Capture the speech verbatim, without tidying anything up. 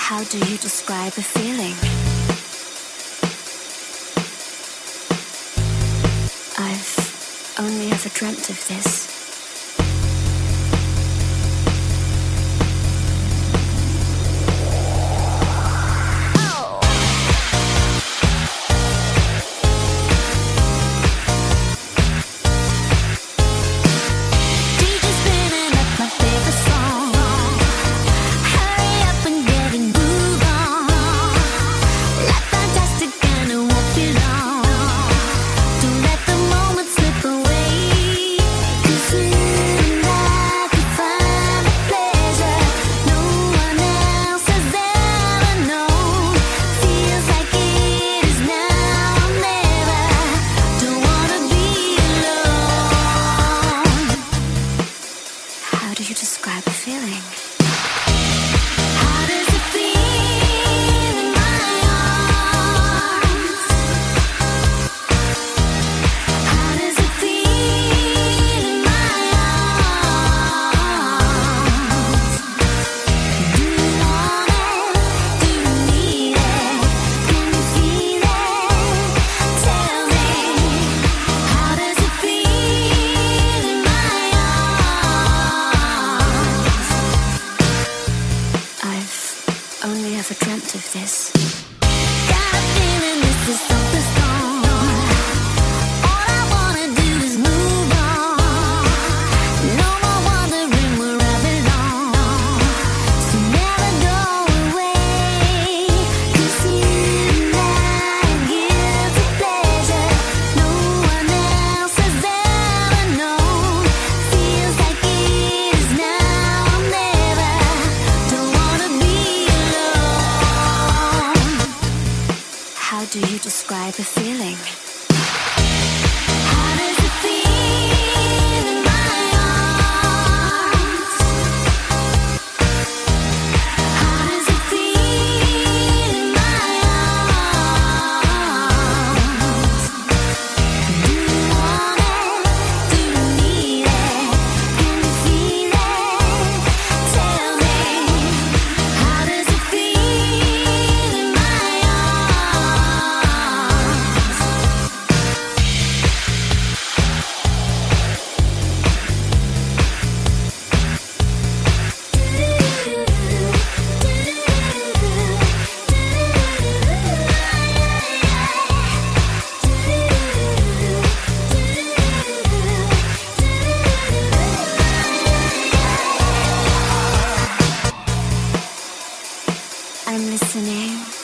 How do you describe a feeling? I've only ever dreamt of this. How do you describe a feeling? How does it feel in my arms? How does it feel in my arms? Do you want it? Do you need it? Can you feel it? Tell me, how does it feel in my arms? I'm listening.